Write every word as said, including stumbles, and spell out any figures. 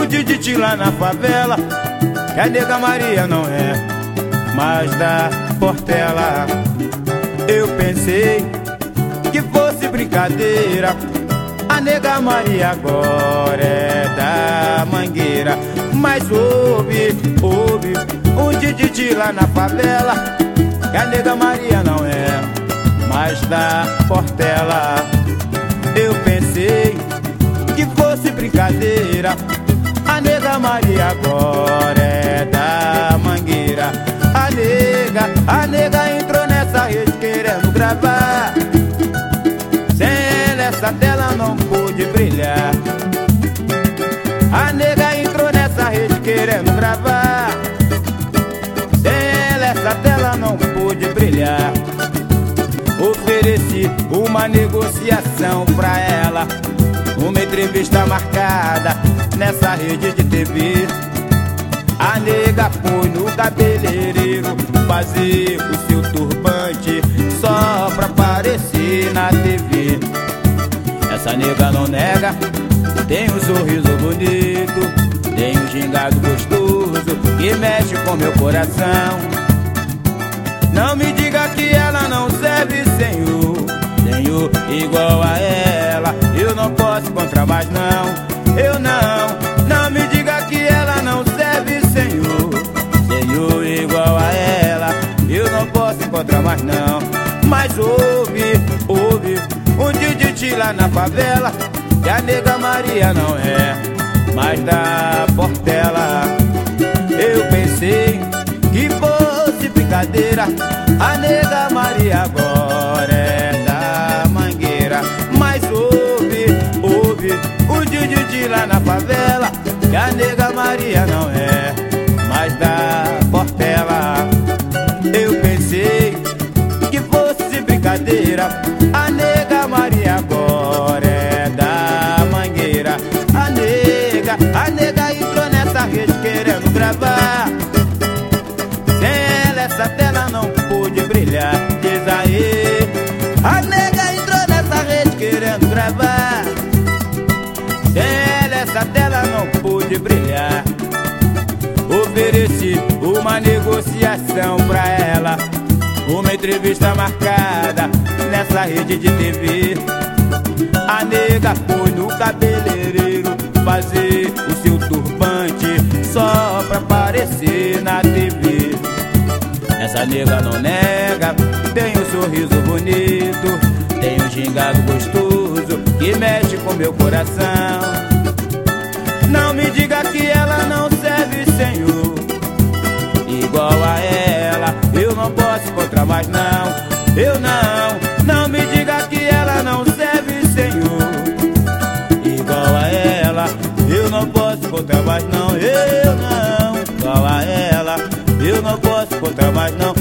O Diditi lá na favela, que a nega Maria não é mais da Portela. Eu pensei que fosse brincadeira, a nega Maria agora é da Mangueira. Mas ouve, ouve, o Diditi lá na favela, que a nega Maria não é mais da Portela. Eu pensei que fosse brincadeira, a nega Maria agora é da Mangueira. A nega, a nega entrou nessa rede querendo gravar, sem ela essa tela não pôde brilhar. A nega entrou nessa rede querendo gravar, sem ela essa tela não pôde brilhar. Ofereci uma negociação pra ela, uma entrevista marcada nessa rede de T V. A nega foi no cabeleireiro fazer o seu turbante só pra aparecer na T V. Essa nega não nega, tem um sorriso bonito, tem um gingado gostoso que mexe com meu coração. Não me diga que ela não serve, senhor, senhor, igual a ela eu não posso encontrar mais não. Eu não, não me diga que ela não serve, senhor, senhor, igual a ela eu não posso encontrar mais não. Mas ouve, ouve, um Diditi lá na favela, que a nega Maria não é mais da Portela. Eu pensei que fosse brincadeira, a nega Maria agora é da Mangueira. Mas ouve, ouve, o Diditi lá na favela, que a nega Maria não é mais da Portela. Eu pensei que fosse brincadeira, a nega Maria agora é da Mangueira. A nega, a nega entrou nessa rede querendo gravar, sem ela essa tela não pôde brilhar. Diz aí, a nega entrou nessa rede querendo gravar, sem ela essa tela não pôde brilhar. Ofereci uma negociação pra ela, uma entrevista marcada nessa rede de T V. A nega foi no cabeleireiro fazer o seu turbante só pra aparecer na T V. Essa nega não nega, tem um sorriso bonito, tem um gingado gostoso que mexe com meu coração. Não me diga que ela não serve, senhor, igual a ela eu não posso encontrar mais não. Eu não, não me diga que ela não serve, senhor, igual a ela eu não posso encontrar mais não. Eu não, igual a ela eu não posso encontrar mais não.